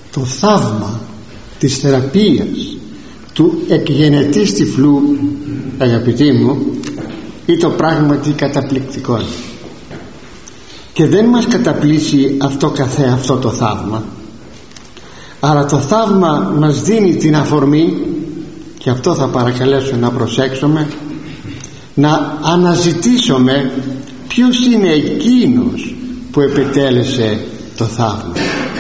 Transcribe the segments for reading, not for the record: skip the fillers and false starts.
το θαύμα της θεραπείας του εκγενετής τυφλού, αγαπητοί μου, ήταν πράγματι καταπληκτικό. Και δεν μας καταπλήσει αυτό καθεαυτό το θαύμα, αλλά το θαύμα μας δίνει την αφορμή, και αυτό θα παρακαλέσω να προσέξουμε, να αναζητήσουμε ποιος είναι εκείνος που επιτέλεσε το θαύμα.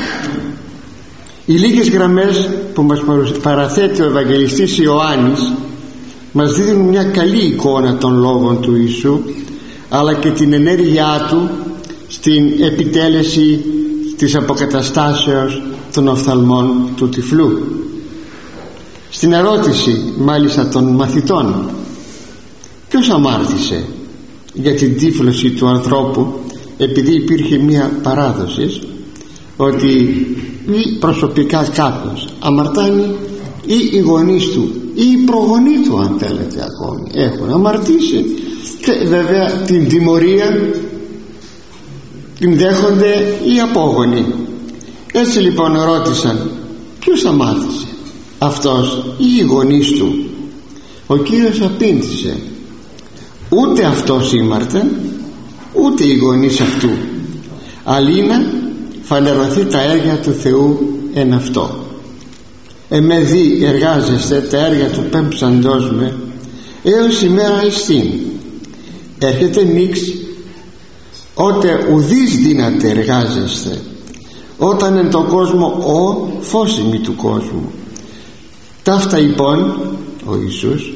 Οι λίγες γραμμές που μας παραθέτει ο Ευαγγελιστής Ιωάννης μας δίνουν μια καλή εικόνα των λόγων του Ιησού, αλλά και την ενέργειά του στην επιτέλεση της αποκαταστάσεως των οφθαλμών του τυφλού. Στην ερώτηση μάλιστα των μαθητών, ποιος αμάρτησε για την τύφλωση του ανθρώπου, επειδή υπήρχε μια παράδοση ότι ή προσωπικά κάποιος αμαρτάνει, ή οι γονείς του ή οι προγονείς του, αν θέλετε, ακόμη έχουν αμαρτήσει, και βέβαια την τιμωρία την δέχονται οι απόγονοι. Έτσι λοιπόν ρώτησαν, ποιος αμάρτησε, αυτός ή οι γονείς του? Ο Κύριος απήντησε, ούτε αυτός ήμαρτεν, ούτε οι γονείς αυτού, αλλήνα φανερωθεί τα έργα του Θεού εν αυτό. Εμέ δι εργάζεστε τα έργα του πέμψαντός με έως ημέρα εστίν. Έρχεται νύξ, ότε ουδείς δύναται εργάζεστε, όταν εν το κόσμο ο φως ημί του κόσμου. Ταύτα λοιπόν ο Ιησούς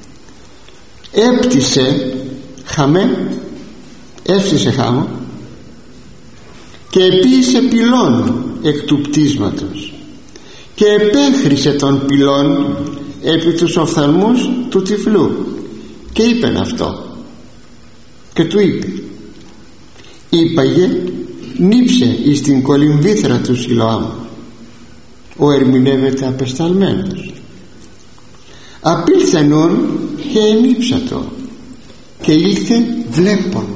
έπτυσε χαμέ, έφτιασε χάμο και επίησε πυλών εκ του πτίσματος και επέχρισε τον πυλών επί τους οφθαλμούς του τυφλού, και είπεν αυτό, και του είπε, είπαγε νύψε εις την κολυμβήθρα του Σιλοάμ, ο ερμηνεύεται απεσταλμένος. Απήλθενον και ενύψατο, και ήλθε βλέπον.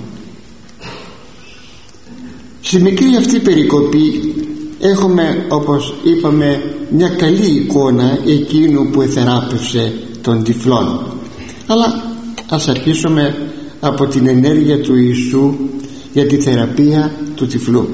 Στη μικρή αυτή περικοπή έχουμε, όπως είπαμε, μια καλή εικόνα εκείνου που εθεράπευσε τον τυφλόν. Αλλά ας αρχίσουμε από την ενέργεια του Ιησού για τη θεραπεία του τυφλού.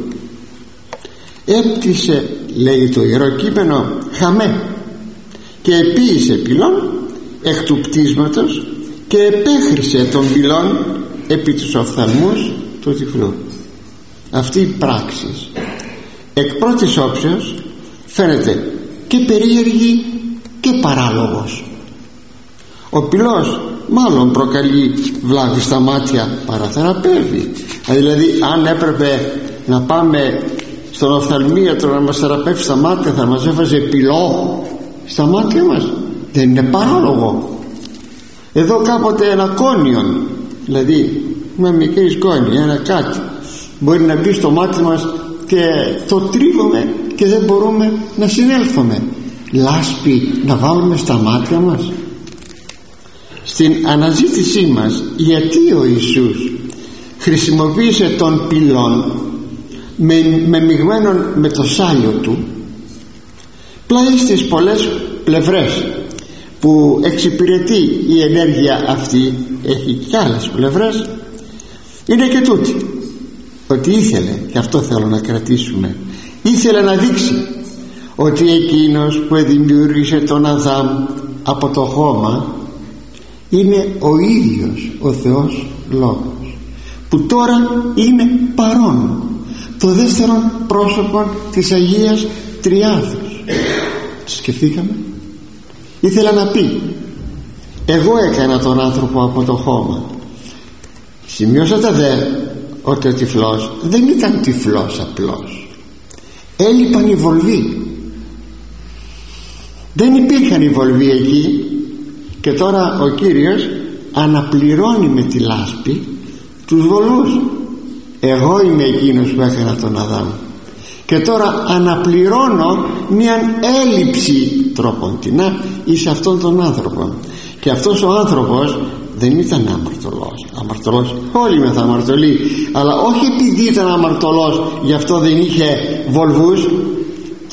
Έπτυσε, λέει το Ιερό Κείμενο, χαμέ και επίησε πυλών εκ του πτίσματος και επέχρισε τον πυλών επί τους οφθαλμούς του τυφλού. Αυτή η πράξη εκ πρώτης όψεως φαίνεται και περίεργη και παράλογος. Ο πυλός μάλλον προκαλεί βλάβη στα μάτια, παραθεραπεύει. Δηλαδή αν έπρεπε να πάμε στον οφθαλμίατρο να μας θεραπεύσει τα μάτια, θα μας έβαζε πυλό στα μάτια μας? Δεν είναι παράλογο? Εδώ κάποτε ένα κόνιον, δηλαδή μια μικρή σκόνη, ένα κάτι μπορεί να μπει στο μάτι μας και το τρίβουμε και δεν μπορούμε να συνέλθουμε. Λάσπη να βάλουμε στα μάτια μας? Στην αναζήτησή μας γιατί ο Ιησούς χρησιμοποίησε τον πυλόν με μειγμένον με το σάλιο του, πλάι στις πολλές πλευρές που εξυπηρετεί η ενέργεια αυτή, έχει και άλλες πλευρές, είναι και τούτη, ότι ήθελε, και αυτό θέλω να κρατήσουμε, ήθελε να δείξει ότι εκείνος που δημιούργησε τον Αδάμ από το χώμα είναι ο ίδιος ο Θεός Λόγος, που τώρα είναι παρόν, το δεύτερο πρόσωπο της Αγίας Τριάδος. Σκεφτήκαμε? Ήθελα να πει, εγώ έκανα τον άνθρωπο από το χώμα. Σημειώσατε δε ότι ο τυφλός δεν ήταν τυφλός απλώς, έλειπαν οι βολβοί, δεν υπήρχαν οι βολβοί εκεί, και τώρα ο Κύριος αναπληρώνει με τη λάσπη τους βολούς. Εγώ είμαι εκείνος που έκανα τον Αδάμ και τώρα αναπληρώνω μια έλλειψη τρόποντινά εις αυτόν τον άνθρωπο. Και αυτός ο άνθρωπος δεν ήταν αμαρτωλός, όλοι είμαστε αμαρτωλοί, αλλά όχι επειδή ήταν αμαρτωλός γι' αυτό δεν είχε βολβούς,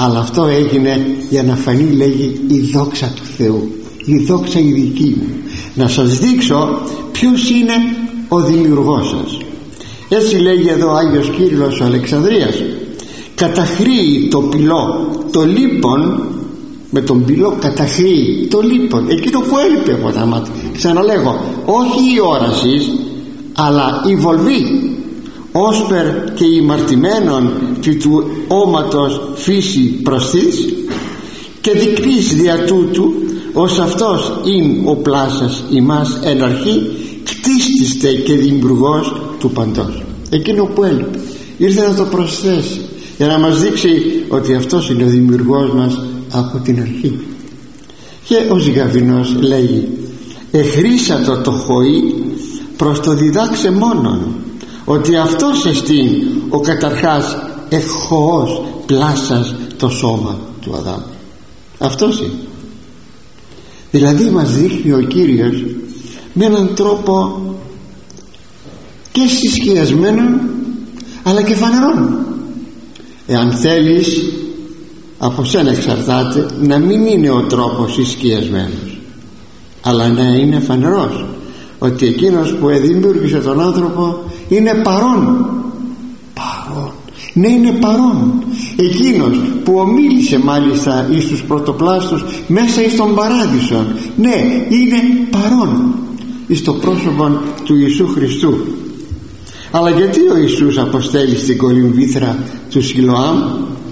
αλλά αυτό έγινε για να φανεί, λέγει, η δόξα του Θεού, η δόξα η δική μου, να σας δείξω ποιος είναι ο δημιουργός σας. Έτσι λέγει εδώ ο Άγιος Κύριλλος ο Αλεξανδρίας: καταχρεί το πυλό, το λίπον, με τον πυλό καταχρεί το λίπον, εκείνο που έλειπε από τα μάτια. Ξαναλέγω, όχι η όραση, αλλά η βολβή, όσπερ και ημαρτημένον και του όματος φύση προσθείς, και δεικνύεις δια τούτου ως αυτός ειν ο πλάσας ημάς εν αρχή, κτίστηστε και δημιουργός του παντός. Εκείνο που έλειπε ήρθε να το προσθέσει για να μας δείξει ότι αυτός είναι ο δημιουργός μας από την αρχή. Και ο Ζυγαβινός λέγει: εχρήσατο το χωί προς το διδάξε μόνον, ότι αυτός εστίν ο καταρχάς εχωός πλάσας το σώμα του Αδάμ. Αυτός είναι. Δηλαδή μας δείχνει ο Κύριος με έναν τρόπο και συσκιασμένον αλλά και φανερόν. Εάν θέλεις, από σένα εξαρτάται να μην είναι ο τρόπος συσκιασμένος, αλλά να είναι φανερός, ότι εκείνος που δημιούργησε τον άνθρωπο είναι παρόν. Ναι, είναι παρόν. Εκείνος που ομίλησε μάλιστα εις τους πρωτοπλάστους μέσα εις τον παράδεισο, ναι, είναι παρόν εις το πρόσωπο του Ιησού Χριστού. Αλλά γιατί ο Ιησούς αποστέλει στην κολυμβήθρα του Σιλοάμ?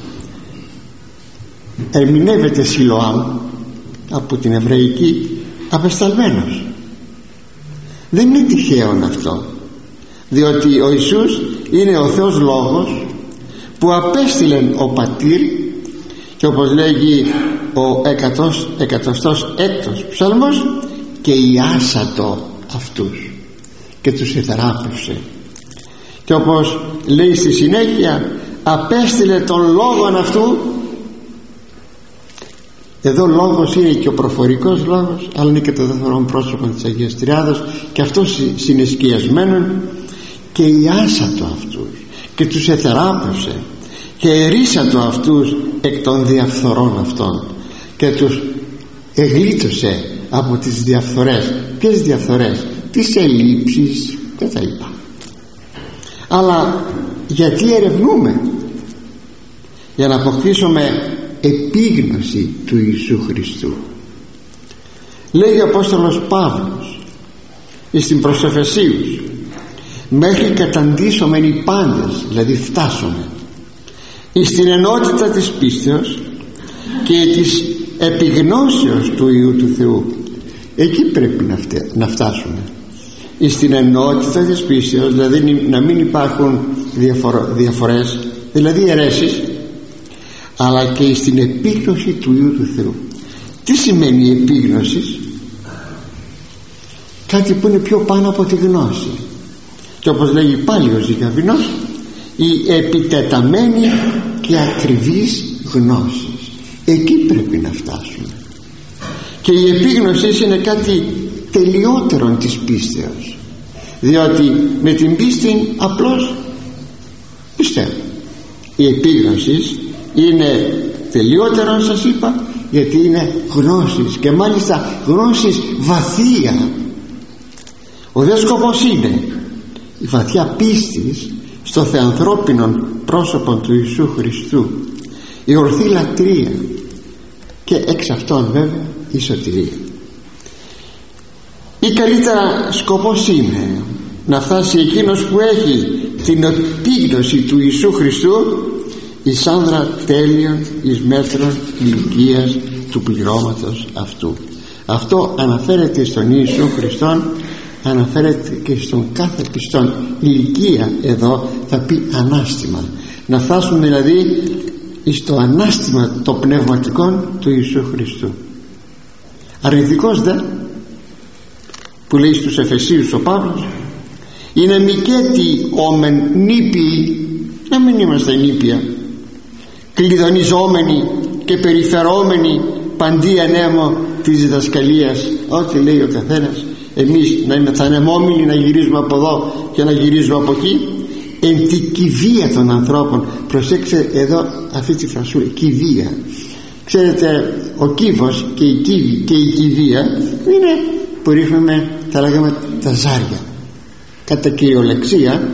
Ερμηνεύεται Σιλοάμ από την εβραϊκή απεσταλμένος. Δεν είναι τυχαίο αυτό, διότι ο Ιησούς είναι ο Θεός Λόγος που απέστειλε ο Πατήρ, και όπως λέγει ο 106ος ψαλμός, και ιάσατο αυτούς και τους εθεράπευσε. Και όπως λέει στη συνέχεια, απέστειλε τον λόγον αυτού. Εδώ λόγος είναι και ο προφορικός λόγος, αλλά είναι και το δεύτερο πρόσωπο της Αγίας Τριάδος, και αυτός συνεσκιασμένον, και ιάσατο αυτούς και τους εθεράπευσε και ερίσατο αυτούς εκ των διαφθορών αυτών, και τους εγλίτωσε από τις διαφθορές. Ποιες διαφθορές? Τις ελλείψεις και τα λοιπά. Αλλά γιατί ερευνούμε? Για να αποκτήσουμε επίγνωση του Ιησού Χριστού. Λέει ο Απόστολος Παύλος στην προς Εφεσίους: μέχρι καταντήσομεν οι πάντες, δηλαδή φτάσουμε εις την ενότητα της πίστεως και της επιγνώσεως του Υιού του Θεού. Εκεί πρέπει να φτάσουμε, εις την ενότητα της πίστεως, δηλαδή να μην υπάρχουν διαφορές, δηλαδή αιρέσεις, αλλά και στην επίγνωση του Υιού του Θεού. Τι σημαίνει η επίγνωση? Κάτι που είναι πιο πάνω από τη γνώση, και όπως λέγει πάλι ο Ζυγαβινός, η επιτεταμένη και ακριβής γνώση. Εκεί πρέπει να φτάσουμε. Και η επίγνωση είναι κάτι τελειότερο της πίστεως, διότι με την πίστη απλώς πιστεύω. Η επίγνωση είναι τελειότερο, σας είπα, γιατί είναι γνώσης, και μάλιστα γνώσης βαθία. Ο δε σκοπός είναι η βαθιά πίστης στο θεανθρώπινο πρόσωπο του Ιησού Χριστού, η ορθή λατρεία, και εξ αυτών βέβαια η σωτηρία. Ή καλύτερα σκοπός είναι να φτάσει εκείνος που έχει την επίγνωση του Ιησού Χριστού εις άνδρα τέλειων εις μέτρων ηλικίας του πληρώματος αυτού. Αυτό αναφέρεται στον Ιησού Χριστόν, αναφέρεται και στον κάθε πιστόν. Ηλικία εδώ θα πει ανάστημα, να φτάσουμε δηλαδή στο ανάστημα το πνευματικό του Ιησού Χριστού. Αρνητικός δε, που λέει στους Εφεσίους ο Παύλος, είναι μικέτι όμεν νήπιοι, να μην είμαστε νήπια, κλειδονιζόμενοι και περιφερόμενοι παντί ανέμο της διδασκαλίας. Ό,τι λέει ο καθένας, εμείς θα είναι μόμιλοι να γυρίζουμε από εδώ και να γυρίζουμε από εκεί, εν τη κηδεία των ανθρώπων. Προσέξτε εδώ αυτή τη φρασούλα, κηδεία. Ξέρετε, ο κύβος και η κύβη και η κηδεία είναι που ρίχνουμε, θα λέγαμε, τα ζάρια. Κατά κυριολεξία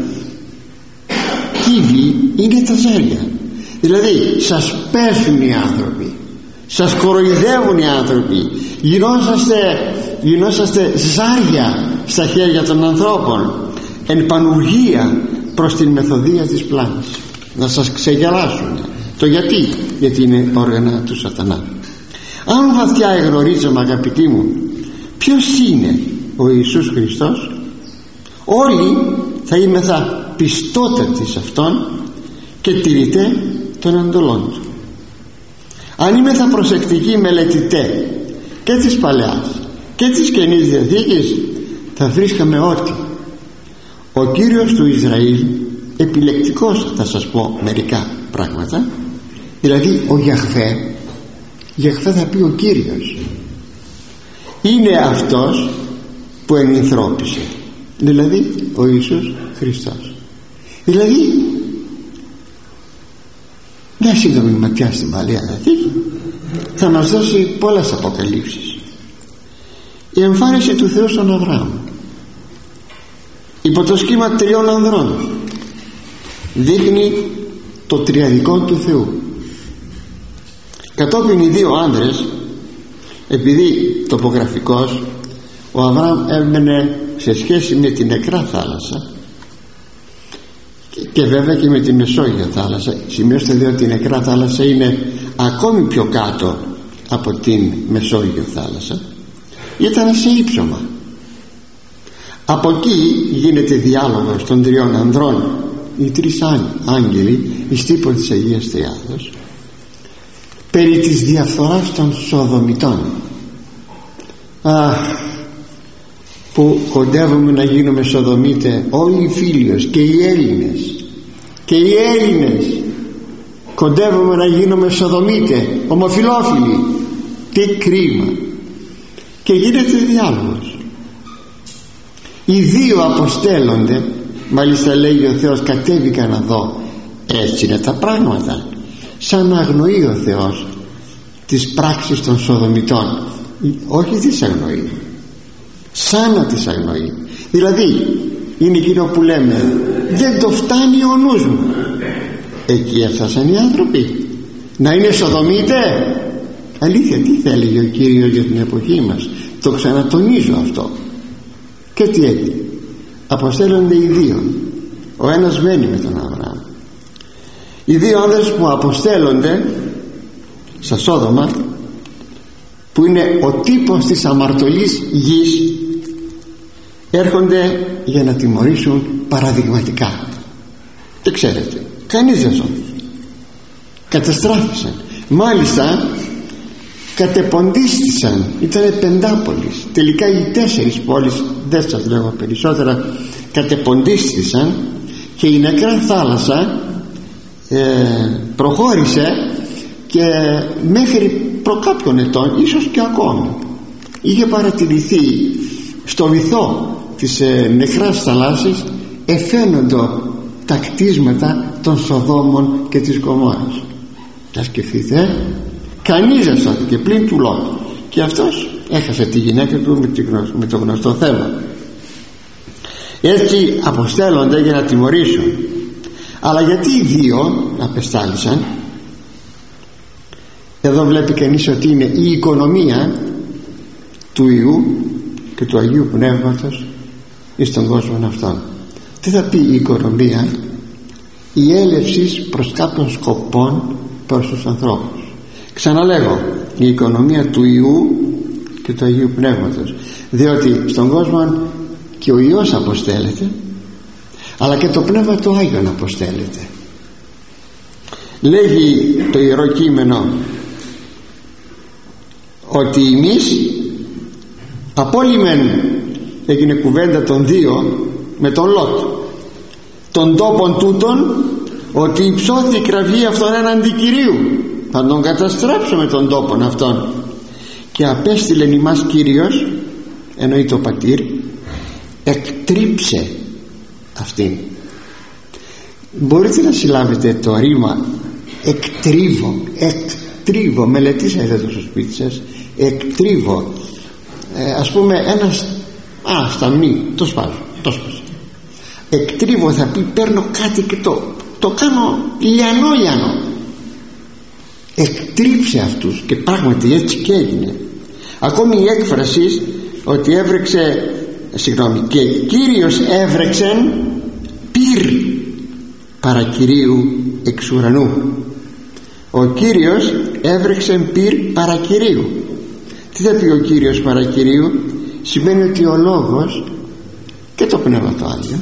κύβη είναι τα ζάρια. Δηλαδή σας πέφτουν οι άνθρωποι, σας κοροϊδεύουν οι άνθρωποι, γινόσαστε ζάρια στα χέρια των ανθρώπων, εν πανουργία προς την μεθοδεία της πλάνης, να σας ξεγελάσουν. Το γιατί είναι όργανα του σατανά. Αν βαθιά εγνωρίζαμε, αγαπητοί μου, ποιος είναι ο Ιησούς Χριστός, όλοι θα είμεθα πιστότατοι σε Αυτόν και τηρητέ των εντολών Του. Αν είμεθα προσεκτικοί μελετητέ και της Παλαιάς και της Καινής Διαθήκης, θα βρίσκαμε ότι ο Κύριος του Ισραήλ, επιλεκτικός θα σας πω μερικά πράγματα, δηλαδή ο Γιαχβέ θα πει ο Κύριος, είναι αυτός που ενυνθρώπισε, δηλαδή ο Ιησούς Χριστός. Δηλαδή μια σύντομη ματιά στην Παλαιά Διαθήκη θα μας δώσει πολλές αποκαλύψεις. Η εμφάνιση του Θεού στον Αβραάμ υπό το σχήμα 3 ανδρών δείχνει το τριαδικό του Θεού. Κατόπιν οι 2 άνδρες, επειδή τοπογραφικός ο Αβραάμ έμενε σε σχέση με την νεκρά θάλασσα και βέβαια και με τη Μεσόγειο θάλασσα. Σημειώστε δε ότι η νεκρά θάλασσα είναι ακόμη πιο κάτω από την Μεσόγειο θάλασσα, ήταν σε ύψωμα. Από εκεί γίνεται διάλογος των 3 ανδρών, οι 3 άγγελοι εις τύπων της Αγίας Τριάδος, περί της διαφθοράς των Σοδομητών. Που κοντεύουμε να γίνουμε Σοδομίτες όλοι οι φίλοι και οι Έλληνες κοντεύουμε να γίνουμε Σοδομίτες, ομοφυλόφιλοι. Τι κρίμα. Και γίνεται διάλογος. Οι 2 αποστέλλονται, μάλιστα λέγει ο Θεός, κατέβηκα να δω. Έτσι είναι τα πράγματα, σαν να αγνοεί ο Θεός τις πράξεις των Σοδομητών. Όχι τις αγνοεί, σαν να τις αγνοεί. Δηλαδή είναι εκείνο που λέμε, δεν το φτάνει ο νους μου. Εκεί έφτασαν οι άνθρωποι να είναι Σοδομίτες. Αλήθεια, τι θα έλεγε ο Κύριος για την εποχή μας? Το ξανατονίζω αυτό. Και τι έγινε? Αποστέλλονται οι 2. Ο ένας μένει με τον Αβραάμ. Οι 2 άνδρες που αποστέλλονται στα Σόδομα, που είναι ο τύπος της αμαρτωλής γης, έρχονται για να τιμωρήσουν παραδειγματικά. Δεν ξέρετε, κανείς δεν σώθηκε, καταστράφησαν, μάλιστα κατεποντίστησαν. Ήτανε 5 πόλεις, τελικά οι 4 πόλεις, δεν σας λέγω περισσότερα, κατεποντίστησαν και η νεκρά θάλασσα προχώρησε και μέχρι προ κάποιων ετών, ίσως και ακόμη, είχε παρατηρηθεί στο βυθό της νεκράς θαλάσσης εφαίνονται τα κτίσματα των Σοδόμων και της Γομόρρας. Θα σκεφτείτε, κανείς δεν σώθηκε πλην του Λότ, και αυτός έχασε τη γυναίκα του με το γνωστό θέμα. Έτσι αποστέλλονται για να τιμωρήσουν. Αλλά γιατί οι 2 απεστάλησαν? Εδώ βλέπει κανείς ότι είναι η οικονομία του Ιού και του Αγίου Πνεύματος εις τον κόσμο αυτόν. Τι θα πει η οικονομία? Η έλευση προς κάποιων σκοπών προς τους ανθρώπους. Ξαναλέγω, η οικονομία του Ιού και του Αγίου Πνεύματος, διότι στον κόσμο και ο Υιός αποστέλλεται, αλλά και το Πνεύμα του Άγιον αποστέλλεται. Λέγει το Ιερό Κείμενο ότι εμείς απόλυμεν, έγινε κουβέντα των 2 με τον Λότ, των τόπων τούτων, ότι υψώθη η κραυγή αυτόν έναντι Κυρίου, θα τον καταστρέψουμε τον τόπον αυτόν, και απέστειλεν ημάς Κύριος, εννοεί το Πατήρ, εκτρίψε αυτήν. Μπορείτε να συλλάβετε το ρήμα εκτρίβω, μελετήσατε το στο σπίτι σας. Εκτρίβω, ας πούμε ένας σταμνί, το σπάζω. Εκτρίβω θα πει παίρνω κάτι και το κάνω λιανό. Εκτρίψε αυτούς, και πράγματι έτσι και έγινε. Ακόμη η έκφραση ότι και Κύριος έβρεξεν πυρ παρακυρίου εξ ουρανού. Ο Κύριος έβρεξεν πυρ παρακυρίου. Τι θα πει ο Κύριος παρακυρίου? Σημαίνει ότι ο Λόγος και το Πνεύμα το Άγιο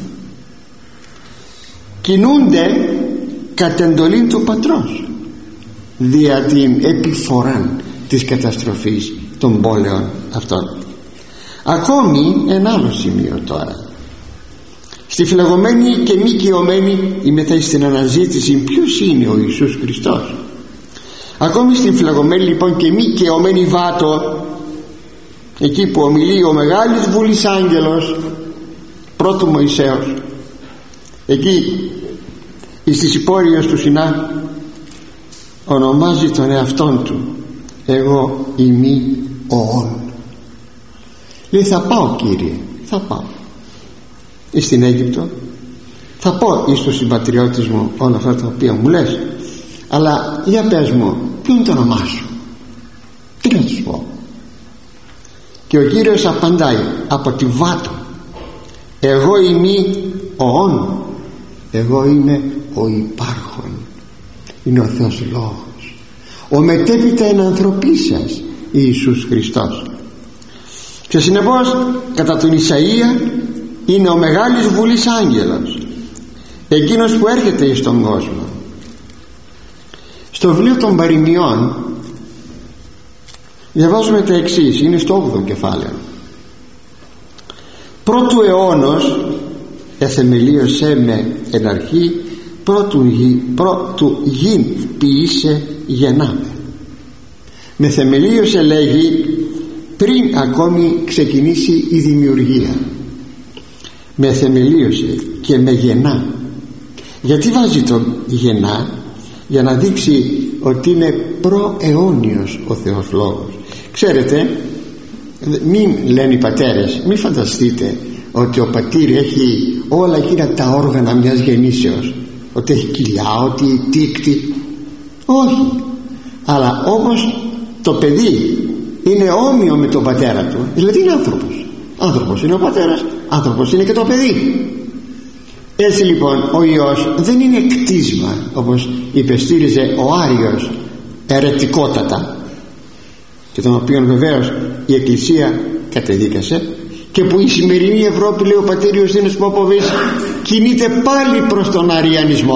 κινούνται κατ' εντολή του Πατρός δια την επιφορά της καταστροφής των πόλεων αυτών. Ακόμη ένα άλλο σημείο τώρα. Στη φυλαγωμένη και μη κοιωμένη ή μετά στην αναζήτηση ποιος είναι ο Ιησούς Χριστός. Ακόμη στην φυλαγωμένη λοιπόν και μη κοιωμένη βάτο, εκεί που ομιλεί ο μεγάλης βουλής άγγελος, πρώτου Μωυσέως, εκεί στις υπόρειες του Σινά, ονομάζει τον εαυτόν του εγώ ημί ο όν. Λέει θα πάω Κύριε, θα πάω στην Αίγυπτο, θα πω εις το συμπατριώτης μου όλα αυτά τα οποία μου λες, αλλά για πες μου ποιο είναι το όνομά σου, τι να τους πω? Και ο Κύριος απαντάει από τη βάτο, εγώ είμαι ο όν, εγώ είμαι ο υπάρχον, είναι ο Θεός Λόγος, ο μετέπειτα εν ανθρωπίσας Ιησούς Χριστός. Και συνεπώς κατά τον Ισαΐα είναι ο μεγάλης βουλής άγγελος, εκείνος που έρχεται εις τον κόσμο. Στο βιβλίο των Παροιμιών διαβάζουμε τα εξής, είναι στο 8ο κεφάλαιο. Πρώτου αιώνος εθεμελίωσέ με εν αρχή, πρώτου γην ποιήσε γεννάμε. Με θεμελίωσε λέγει πριν ακόμη ξεκινήσει η δημιουργία. Με θεμελίωσε και με γεννά. Γιατί βάζει το γεννά? Για να δείξει ότι είναι προαιώνιος ο Θεός Λόγος. Ξέρετε, μην λένε οι πατέρες, μην φανταστείτε ότι ο πατήρ έχει όλα εκείνα τα όργανα μιας γεννήσεως, ότι έχει κοιλιά, ότι τίκτη. Όχι, αλλά όμως το παιδί είναι όμοιο με τον πατέρα του, δηλαδή είναι άνθρωπος είναι ο πατέρας, άνθρωπος είναι και το παιδί. Έτσι λοιπόν ο Υιός δεν είναι κτίσμα, όπως υπεστήριζε ο Άριος αιρετικότατα, και τον οποίο βεβαίως η Εκκλησία κατεδίκασε, και που η σημερινή Ευρώπη, λέει ο πατήριος Δίνος Πόποβης, κινείται πάλι προς τον αριανισμό,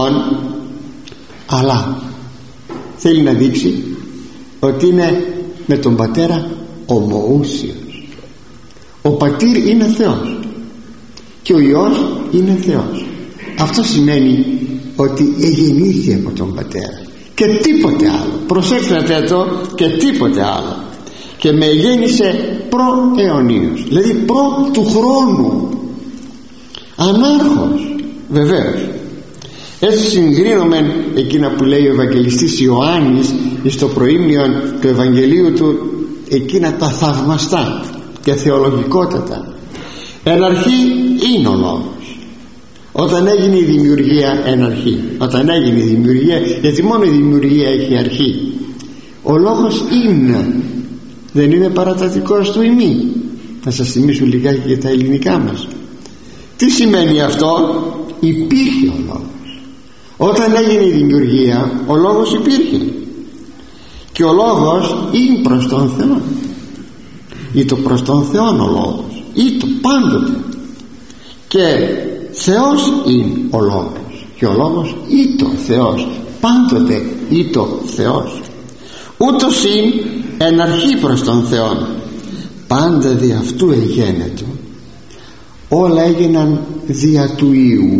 αλλά θέλει να δείξει ότι είναι με τον πατέρα ομοούσιος. Ο πατήρ είναι Θεός και ο Υιός είναι Θεός. Αυτό σημαίνει ότι εγεννήθη από τον πατέρα και τίποτε άλλο. Προσέξτε το, και τίποτε άλλο. Και με γέννησε προαιωνίως, δηλαδή προ του χρόνου, ανάρχος βεβαίως. Έτσι συγκρίνουμε εκείνα που λέει ο Ευαγγελιστής Ιωάννης στο προήμιο του Ευαγγελίου του, εκείνα τα θαυμαστά και θεολογικότατα. Εν αρχή είναι ο Λόγος. Όταν έγινε η δημιουργία, εν αρχή, όταν έγινε η δημιουργία, γιατί μόνο η δημιουργία έχει αρχή, ο Λόγος είναι, δεν είναι παρατατικός του ημί. Θα σας θυμίσω λιγάκι για τα ελληνικά μας. Τι σημαίνει αυτό? Υπήρχε ο Λόγος. Όταν έγινε η δημιουργία, ο Λόγος υπήρχε, και ο Λόγος είναι προς τον Θεό, ή το προς τον Θεό ο Λόγος, ή το πάντοτε, και Θεός είναι ο Λόγος, και ο Λόγος ή το Θεός, πάντοτε ή το Θεός. Ούτως είναι εν αρχή προς τον Θεό, πάντα δι' αυτού εγένετο, όλα έγιναν δια του Υιού,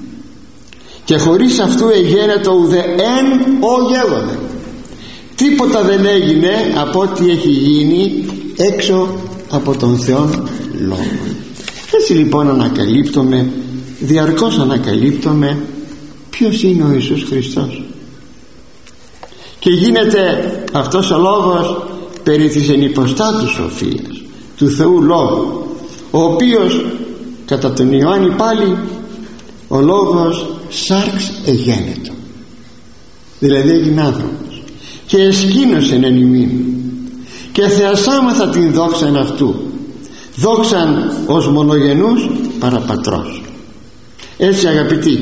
και χωρίς αυτού εγένετο ουδε εν ο γέγονε. Τίποτα δεν έγινε από ό,τι έχει γίνει έξω από τον Θεό Λόγο. Έτσι λοιπόν ανακαλύπτουμε, διαρκώς ανακαλύπτουμε ποιος είναι ο Ιησούς Χριστός. Και γίνεται αυτός ο λόγος περί της ενυποστάτου σοφίας του Θεού Λόγου, ο οποίος κατά τον Ιωάννη πάλι ο Λόγος σάρξ εγένετο, δηλαδή έγινε άνθρωπος και εσκήνωσεν εν ημίν και θεασάμαθα την δόξαν αυτού, δόξαν ως μονογενούς παραπατρός. Έτσι αγαπητοί,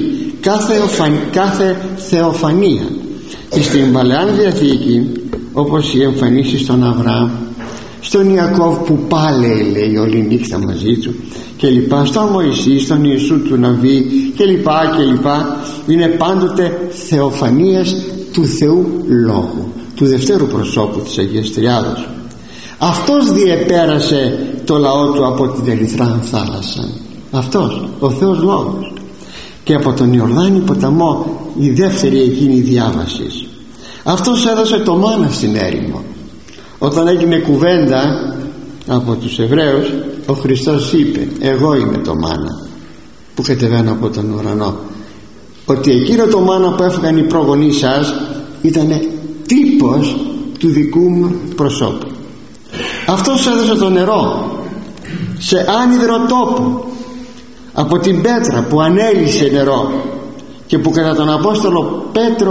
κάθε θεοφανία στην Παλαιάν Διαθήκη, όπως οι εμφανίσεις στον Αβραάμ, στον Ιακώβ που πάλι λέει όλη νύχτα μαζί του και λοιπά, στον Μωυσή, στον Ιησού του Ναβί και λοιπά, είναι πάντοτε θεοφανίες του Θεού Λόγου, του δευτέρου προσώπου της Αγίας Τριάδος. Αυτός διεπέρασε το λαό του από την Ερυθρά θάλασσα, αυτός ο Θεός Λόγος, και από τον Ιορδάνη ποταμό η δεύτερη εκείνη διάβαση. Αυτός έδωσε το μάνα στην έρημο. Όταν έγινε κουβέντα από τους Εβραίους, ο Χριστός είπε, εγώ είμαι το μάνα που κατεβαίνω από τον ουρανό. Ότι εκείνο το μάνα που έφυγαν οι προγονείς σας ήταν τύπος του δικού μου προσώπου. Αυτός έδωσε το νερό σε άνυδρο τόπο, από την πέτρα που ανέλυσε νερό και που κατά τον Απόστολο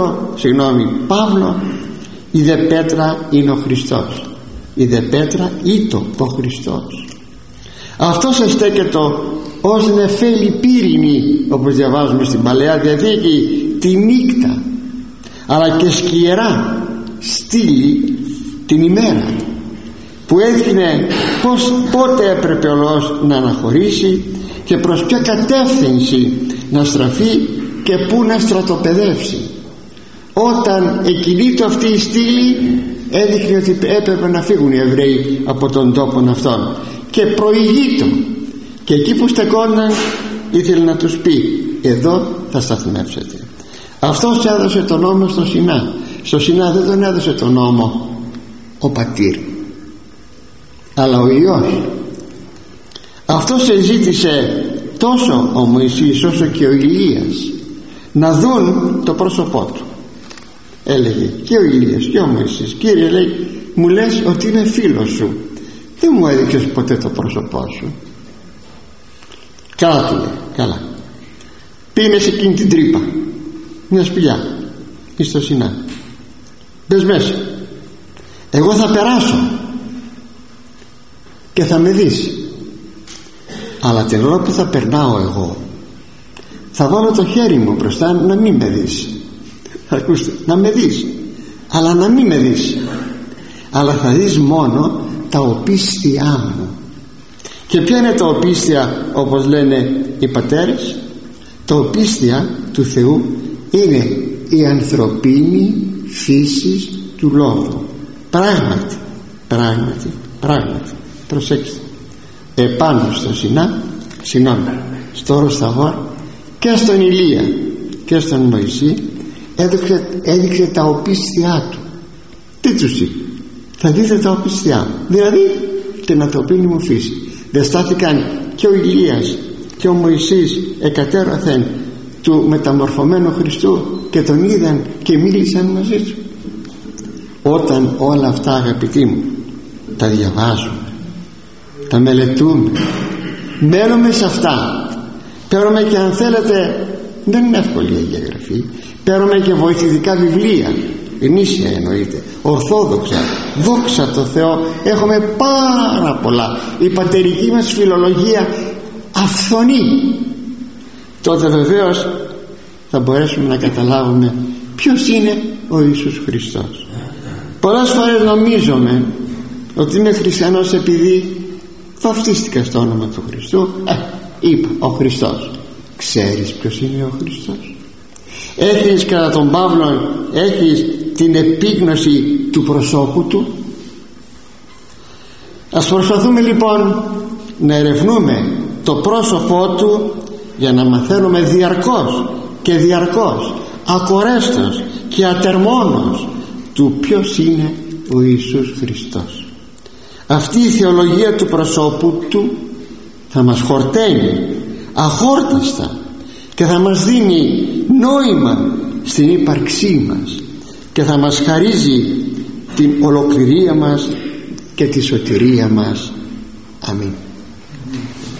Παύλο, η δε πέτρα είναι ο Χριστός, η δε πέτρα ήτο ο Χριστός. Αυτός εστέκετο ως νεφέλη πύρινη, όπως διαβάζουμε στην Παλαιά Διαθήκη, τη νύχτα, αλλά και σκιερά στήλη την ημέρα, που έδειχνε πότε έπρεπε ο λαός να αναχωρήσει και προς ποια κατεύθυνση να στραφεί και πού να στρατοπεδεύσει. Όταν εκκινήτω αυτή η στήλη, έδειχνε ότι έπρεπε να φύγουν οι Εβραίοι από τον τόπο αυτόν, και προηγείτο, και εκεί που στεκόνταν ήθελε να τους πει, εδώ θα σταθμεύσετε. Αυτός έδωσε τον νόμο στο Σινά. Στο Σινά δεν τον έδωσε τον νόμο ο πατήρ, αλλά ο Υιός. Αυτός εζήτησε τόσο ο Μωυσής όσο και ο Ηλίας να δουν το πρόσωπό του. Έλεγε και ο Ηλίας και ο Μωυσής, Κύριε, λέει, μου λες ότι είμαι φίλος σου, δεν μου έδειξες ποτέ το πρόσωπό σου. Καλά, του λέει, καλά, πήγαινε σε εκείνη την τρύπα, μια σπηλιά εις το Σινά, μπες μέσα, εγώ θα περάσω και θα με δεις, αλλά την ώρα που θα περνάω εγώ θα βάλω το χέρι μου μπροστά να μην με δεις. Ακούστε, να με δεις, αλλά να μην με δεις, αλλά θα δεις μόνο τα οπίστια μου. Και ποια είναι τα οπίστια, όπως λένε οι πατέρες? Τα οπίστια του Θεού είναι η ανθρωπίνη φύση του Λόγου. Πράγματι, προσέξτε, επάνω στο στο Όρος Θαβόρ και στον Ηλία και στον Μωυσή έδειξε τα οπίστια του. Τι τους είπε? Θα δείτε τα οπίστια μου, δηλαδή την ανθρωπίνη μου φύση. Δεν στάθηκαν και ο Ηλίας και ο Μωυσής εκατέρωθεν του μεταμορφωμένου Χριστού και τον είδαν και μίλησαν μαζί του? Όταν όλα αυτά, αγαπητοί μου, τα διαβάζουμε, τα μελετούμε, μένουμε σε αυτά, παίρνουμε, και αν θέλετε, δεν είναι εύκολη η διαγραφή, παίρνουμε και βοηθητικά βιβλία, γνήσια εννοείται, ορθόδοξα, δόξα τω Θεώ, έχουμε πάρα πολλά. Η πατερική μας φιλολογία αυθονεί. Τότε βεβαίως θα μπορέσουμε να καταλάβουμε ποιος είναι ο Ιησούς Χριστός. Πολλές φορές νομίζουμε ότι είμαι χριστιανός επειδή βαφτίστηκα στο όνομα του Χριστού. Είπα ο Χριστός. Ξέρεις ποιος είναι ο Χριστός? Έχεις κατά τον Παύλο, έχεις την επίγνωση του προσώπου του? Ας προσπαθούμε λοιπόν να ερευνούμε το πρόσωπό του, για να μαθαίνουμε διαρκώς, ακορέστος και ατερμόνος του ποιος είναι ο Ιησούς Χριστός. Αυτή η θεολογία του προσώπου του θα μας χορταίνει αχόρταστα και θα μας δίνει νόημα στην ύπαρξή μας και θα μας χαρίζει την ολοκληρία μας και τη σωτηρία μας. Αμήν.